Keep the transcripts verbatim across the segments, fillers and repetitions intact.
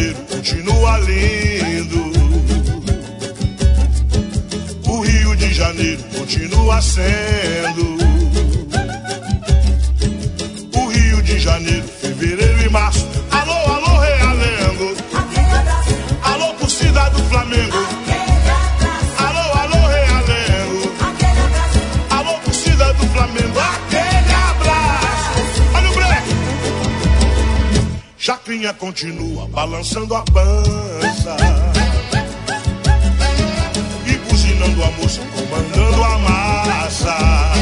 Janeiro continua lindo. O Rio de Janeiro continua sendo. O Rio de Janeiro, fevereiro e março. Alô, alô, Realengo. Alô, torcida do Flamengo. Alô, alô, Realengo. Alô, torcida do Flamengo. Aquele abraço. Olha o breque. Chacrinha continua balançando a pança e buzinando a moça, comandando a massa.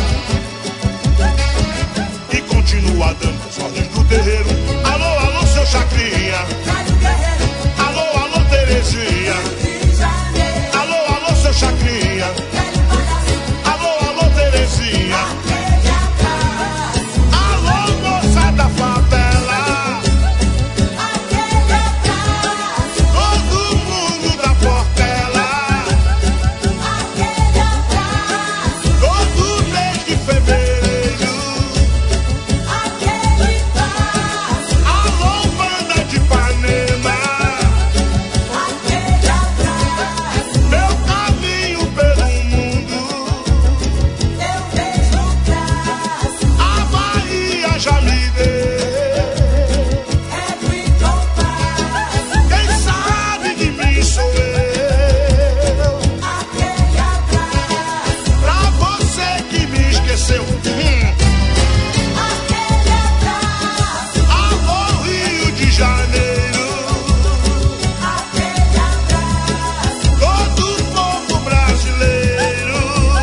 E continua dando as ordens do terreiro. Alô, alô, seu Chacrinha. Alô, alô, Terezinha. Alô, alô, seu Chacrinha. Alô, alô, Terezinha. Alô, moça da favela. Todo mundo da Portela. Todo mês de fevereiro. Alô, banda de Ipanema. Meu caminho pelo mundo. A Bahia já me deu. Quem sabe de mim sou eu. Pra você que me esqueceu. Hum. Alô, Rio de Janeiro. Todo o povo brasileiro.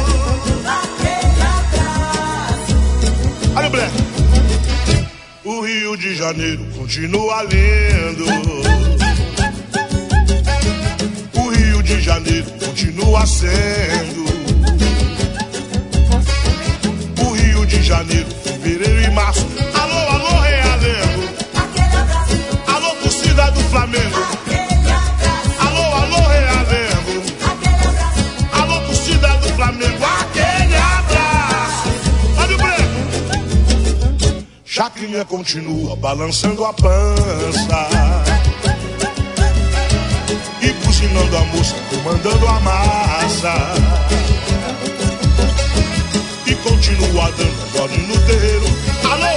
Olha o Black. O Rio de Janeiro continua lindo. O Rio de Janeiro continua sendo. O Rio de Janeiro, fevereiro e março. Alô, alô, Realengo. Alô, torcida do Flamengo. Alô, alô, Realengo. Alô, torcida do Flamengo. Aquele abraço. Olha o breco. Chacrinha continua balançando a pança e buzinando a moça, comandando a massa. E continua dando as ordens no terreiro. Alô,